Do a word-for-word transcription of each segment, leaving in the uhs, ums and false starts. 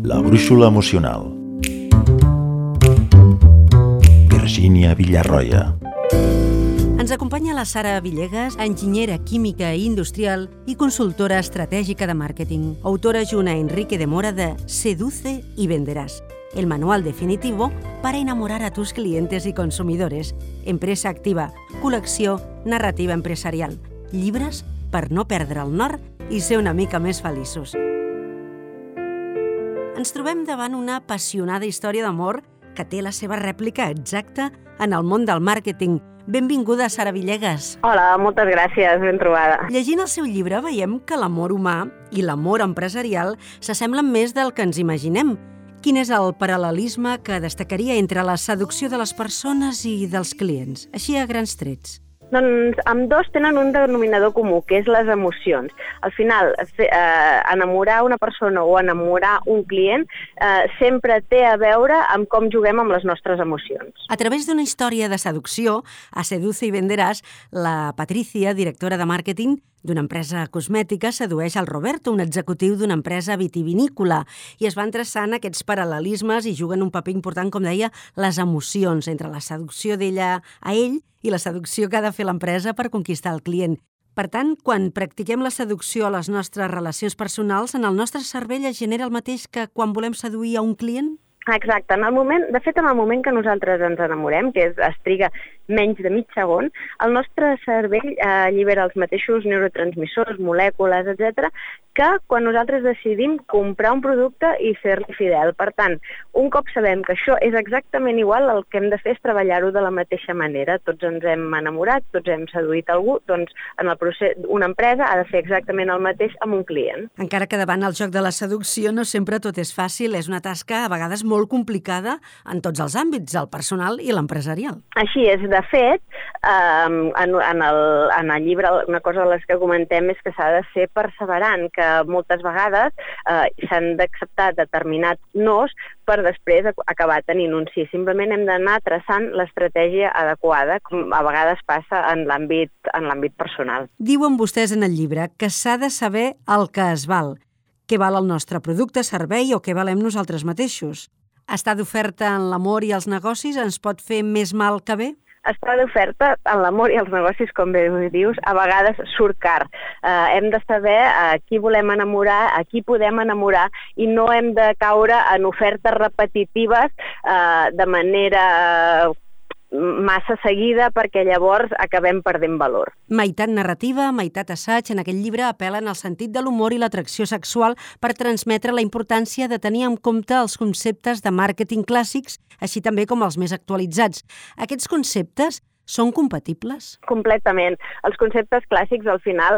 La brúixola emocional. Virgínia Villarroya. Ens acompanya la Sara Villegas, enginyera química i industrial i consultora estratègica de màrqueting, autora junt a Enrique de Mora de Seduce y Venderás, el manual definitivo para enamorar a tus clientes y consumidores, empresa activa, col·lecció narrativa empresarial, llibres per no perdre el nord i ser una mica més feliços. Ens trobem davant una apassionada història d'amor que té la seva rèplica exacta en el món del màrqueting. Benvinguda, Sara Villegas. Hola, moltes gràcies, ben trobada. Llegint el seu llibre veiem que l'amor humà i l'amor empresarial s'assemblen més del que ens imaginem. Quin és el paral·lelisme que destacaria entre la seducció de les persones i dels clients? Així a grans trets. Doncs ambdós tenen un denominador comú, que és les emocions. Al final, eh, enamorar una persona o enamorar un client eh, sempre té a veure amb com juguem amb les nostres emocions. A través d'una història de seducció, a Seduce y Venderás, la Patricia, directora de màrqueting d'una empresa cosmètica, sedueix el Roberto, un executiu d'una empresa vitivinícola, i es van traçant aquests paral·lelismes i juguen un paper important, com deia, les emocions entre la seducció d'ella a ell i la seducció que ha de fer l'empresa per conquistar el client. Per tant, quan practiquem la seducció a les nostres relacions personals, en el nostre cervell es genera el mateix que quan volem seduir a un client? Exacte. En el moment, de fet, en el moment que nosaltres ens enamorem, que és, es triga menys de mig segon, el nostre cervell eh, allibera els mateixos neurotransmissors, molècules, etcètera, que quan nosaltres decidim comprar un producte i ser-li fidel. Per tant, un cop sabem que això és exactament igual, el que hem de fer és treballar-ho de la mateixa manera. Tots ens hem enamorat, tots hem seduït algú, doncs en el procés, una empresa ha de fer exactament el mateix amb un client. Encara que davant el joc de la seducció no sempre tot és fàcil, és una tasca a vegades molt complicada en tots els àmbits, el personal i l'empresarial. Així és. De fet, eh, en, en, el, en el llibre una cosa de les que comentem és que s'ha de ser perseverant, que moltes vegades eh, s'han d'acceptar determinats nos per després acabar tenint un sí. Simplement hem d'anar traçant l'estratègia adequada, com a vegades passa en l'àmbit en l'àmbit personal. Diuen vostès en el llibre que s'ha de saber el que es val. Què val el nostre producte, servei o què valem nosaltres mateixos? Estar d'oferta en l'amor i els negocis ens pot fer més mal que bé? Estar d'oferta en l'amor i els negocis, com bé dius, a vegades surt car. Eh, hem de saber a qui volem enamorar, a qui podem enamorar, i no hem de caure en ofertes repetitives eh, de manera massa seguida, perquè llavors acabem perdent valor. Meitat narrativa, meitat assaig, en aquest llibre apel·len al sentit de l'humor i l'atracció sexual per transmetre la importància de tenir en compte els conceptes de màrqueting clàssics, així també com els més actualitzats. Aquests conceptes són compatibles? Completament. Els conceptes clàssics, al final,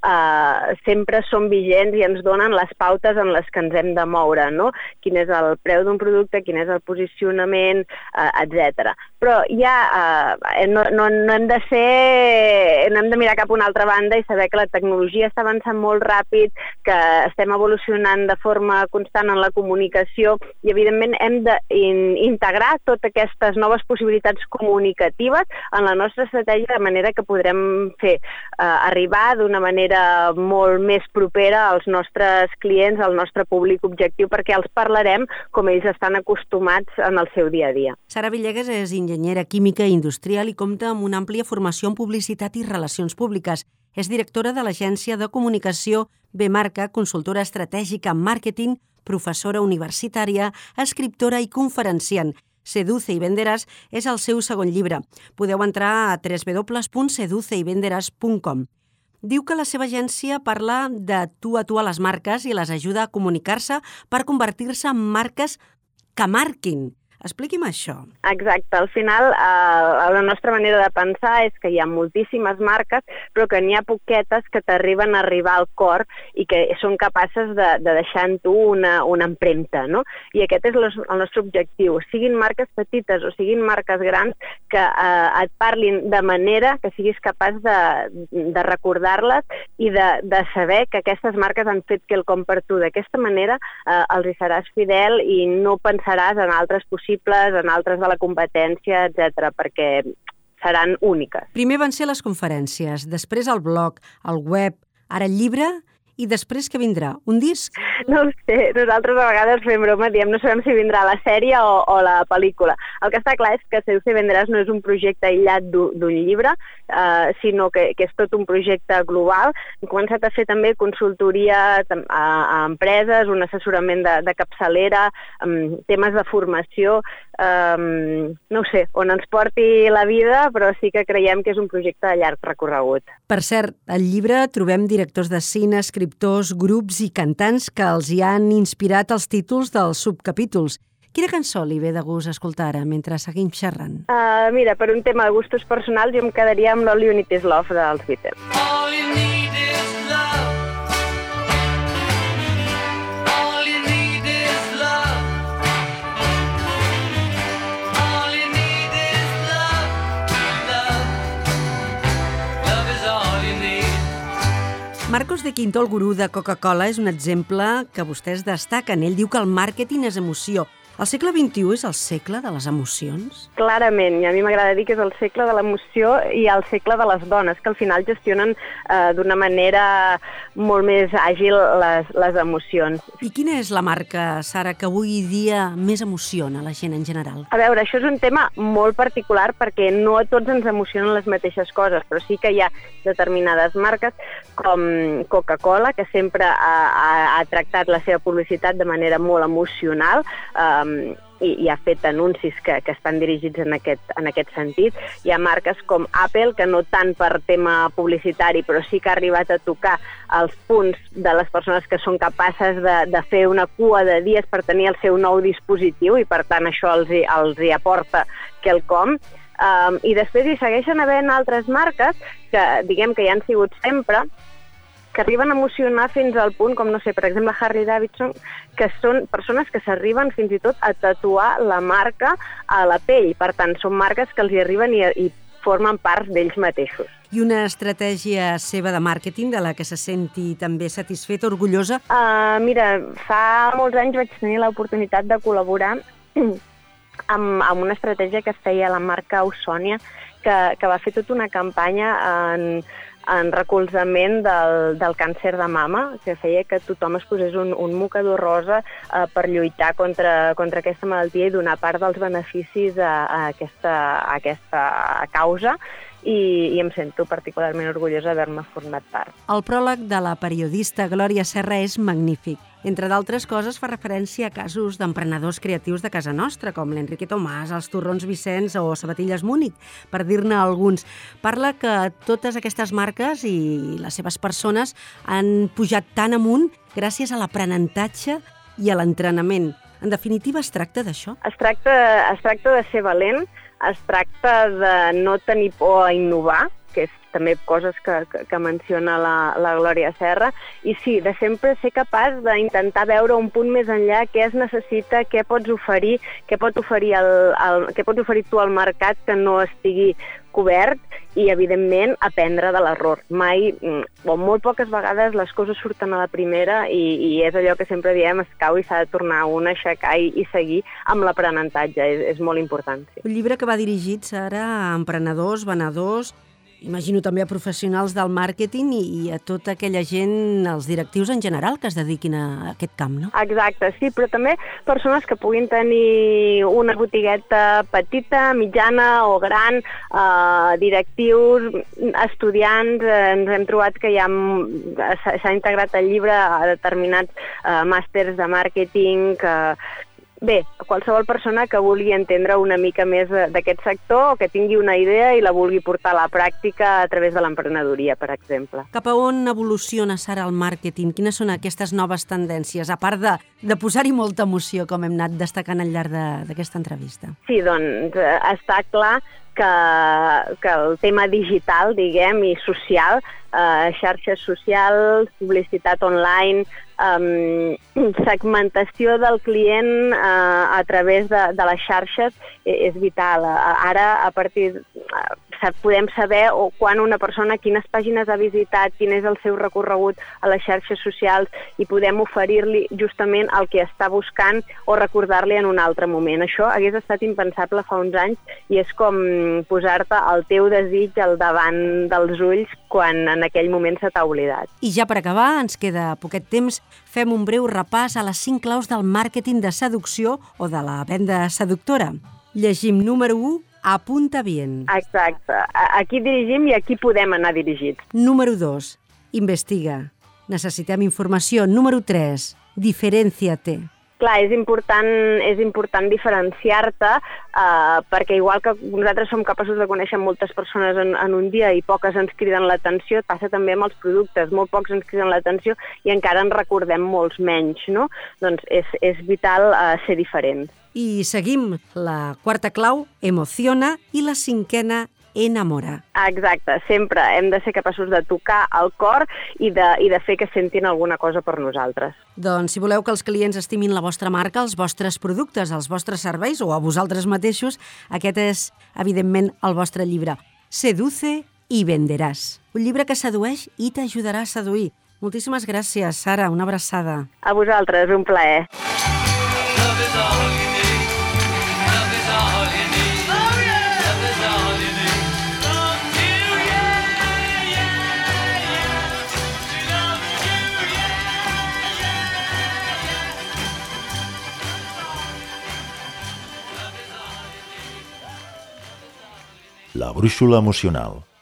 eh, sempre són vigents i ens donen les pautes en les que ens hem de moure, no? Quin és el preu d'un producte, quin és el posicionament, eh, etcètera. Però ja eh, no, no, no hem de ser... no hem de mirar cap a una altra banda i saber que la tecnologia està avançant molt ràpid, que estem evolucionant de forma constant en la comunicació i, evidentment, hem d'integrar totes aquestes noves possibilitats comunicatives en la nostra estratègia, de manera que podrem fer eh, arribar d'una manera molt més propera als nostres clients, al nostre públic objectiu, perquè els parlarem com ells estan acostumats en el seu dia a dia. Sara Villegas és enginyera química i industrial i compta amb una àmplia formació en publicitat i relacions públiques. És directora de l'agència de comunicació B-Marca, consultora estratègica en màrqueting, professora universitària, escriptora i conferenciant. Seduce y Venderás és el seu segon llibre. Podeu entrar a w w w punt seduce y venderás punt com. Diu que la seva agència parla de tu a tu a les marques i les ajuda a comunicar-se per convertir-se en marques que marquin. Expliqui'm això. Exacte. Al final, eh, la nostra manera de pensar és que hi ha moltíssimes marques, però que n'hi ha poquetes que t'arriben a arribar al cor i que són capaces de, de deixar en tu una, una empremta, no? I aquest és los, el nostre objectiu. Siguin marques petites o siguin marques grans, que eh, et parlin de manera que siguis capaç de, de recordar-les i de, de saber que aquestes marques han fet quelcom per tu. D'aquesta manera eh, els hi seràs fidel i no pensaràs en altres possibilitats, en altres de la competència, etcètera, perquè seran úniques. Primer van ser les conferències, després el blog, el web, ara el llibre I després què vindrà? Un disc? No ho sé, nosaltres a vegades fem broma, diem, no sabem si vindrà la sèrie o, o la pel·lícula. El que està clar és que Seduce i Venderàs no és un projecte aïllat d'un llibre, eh, sinó que, que és tot un projecte global. Hem començat a fer també consultoria a, a empreses, un assessorament de, de capçalera, um, temes de formació, um, no ho sé, on ens porti la vida, però sí que creiem que és un projecte de llarg recorregut. Per cert, al llibre trobem directors de cine, escriptors, grups i cantants que els hi han inspirat els títols dels subcapítols. Quina cançó li ve de gust escoltar ara mentre seguim xerrant? Uh, mira, per un tema de gustos personals jo em quedaria amb l'All You Need Is Love dels Beatles. All you need is love. All you need is love. All you need is love. Love. Love is all you need. Marcos de Quinto, el gurú de Coca-Cola, és un exemple que vostès destaquen. Ell diu que el màrqueting és emoció. El segle vint-i-u és el segle de les emocions? Clarament, i a mi m'agrada dir que és el segle de l'emoció i el segle de les dones, que al final gestionen eh, d'una manera molt més àgil les, les emocions. I quina és la marca, Sara, que avui dia més emociona la gent en general? A veure, això és un tema molt particular perquè no a tots ens emocionen les mateixes coses, però sí que hi ha determinades marques com Coca-Cola, que sempre ha, ha, ha tractat la seva publicitat de manera molt emocional, eh, I, i ha fet anuncis que, que estan dirigits en aquest, en aquest sentit. Hi ha marques com Apple, que no tant per tema publicitari, però sí que ha arribat a tocar els punts de les persones que són capaces de, de fer una cua de dies per tenir el seu nou dispositiu, i per tant això els hi, els hi aporta quelcom. Um, I després hi segueixen havent altres marques que, diguem que hi han sigut sempre, que arriben a emocionar fins al punt, com, no sé, per exemple, Harley Davidson, que són persones que s'arriben fins i tot a tatuar la marca a la pell. Per tant, són marques que els hi arriben i, i formen part d'ells mateixos. I una estratègia seva de màrqueting de la que se senti també satisfeta, orgullosa? Uh, mira, fa molts anys vaig tenir l'oportunitat de col·laborar amb, amb una estratègia que es feia a la marca Ausònia, que, que va fer tota una campanya en en recolzament del, del càncer de mama, que feia que tothom es posés un, un mocador rosa eh, per lluitar contra, contra aquesta malaltia i donar part dels beneficis a, a, aquesta, a aquesta causa, i, i em sento particularment orgullosa d'haver-me format part. El pròleg de la periodista Glòria Serra és magnífic. Entre d'altres coses, fa referència a casos d'emprenedors creatius de casa nostra, com l'Enrique Tomàs, els Torrons Vicenç o Sabatilles Múnich, per dir-ne alguns. Parla que totes aquestes marques i les seves persones han pujat tan amunt gràcies a l'aprenentatge i a l'entrenament. En definitiva, es tracta d'això? Es tracta, es tracta de ser valent, es tracta de no tenir por a innovar, que és també coses que, que, que menciona la, la Glòria Serra, i sí, de sempre ser capaç d'intentar veure un punt més enllà què es necessita, què pots oferir, què pot oferir, el, el, què pots oferir tu al mercat que no estigui cobert, i, evidentment, aprendre de l'error. Mai, o molt poques vegades, les coses surten a la primera i, i és allò que sempre diem, es cau i s'ha de tornar un a aixecar i, i seguir amb l'aprenentatge. És, és molt important. Sí. Un llibre que va dirigit, Sara, a emprenedors, venedors, imagino també a professionals del màrqueting i, i a tota aquella gent, els directius en general, que es dediquin a aquest camp, no? Exacte, sí, però també persones que puguin tenir una botigueta petita, mitjana o gran, eh, directius, estudiants, eh, ens hem trobat que ja s'ha integrat al llibre a determinats eh, màsters de màrqueting, que bé, qualsevol persona que vulgui entendre una mica més d'aquest sector o que tingui una idea i la vulgui portar a la pràctica a través de l'emprenedoria, per exemple. Cap a on evoluciona, Sara, el màrqueting? Quines són aquestes noves tendències, a part de, de posar-hi molta emoció, com hem anat destacant al llarg d'aquesta entrevista? Sí, doncs està clar que, que el tema digital, diguem, i social, eh, xarxes socials, publicitat online, eh, segmentació del client eh, a través de, de les xarxes és vital. Ara, a partir podem saber o quan una persona, quines pàgines ha visitat, quin és el seu recorregut a les xarxes socials i podem oferir-li justament el que està buscant o recordar-li en un altre moment. Això hagués estat impensable fa uns anys i és com posar-te el teu desig al davant dels ulls quan en aquell moment se t'ha oblidat. I ja per acabar, ens queda poquet temps, fem un breu repàs a les cinc claus del màrqueting de seducció o de la venda seductora. Llegim número u, apunta bien. Exacte. A, a qui dirigim i a qui podem anar dirigits. Número dos, investiga. Necessitem informació. Número tres, diferencia't. Clar, és important, és important diferenciar-te eh, perquè igual que nosaltres som capaços de conèixer moltes persones en, en un dia i poques ens criden l'atenció, passa també amb els productes, molt pocs ens criden l'atenció i encara en recordem molts menys, no? Doncs és, és vital eh, ser diferent. I seguim la quarta clau, emociona, i la cinquena, enamora. Exacte, sempre hem de ser capaços de tocar el cor i de, i de fer que sentin alguna cosa per nosaltres. Doncs si voleu que els clients estimin la vostra marca, els vostres productes, els vostres serveis o a vosaltres mateixos, aquest és, evidentment, el vostre llibre. Seduce y venderàs. Un llibre que sedueix i t'ajudarà a seduir. Moltíssimes gràcies, Sara, una abraçada. A vosaltres, un plaer. Love is all you need. Love is all you need. Oh yeah. Love is all you need. Love you, yeah, yeah, yeah. She loves you, yeah, yeah, yeah. La brúixola emocional.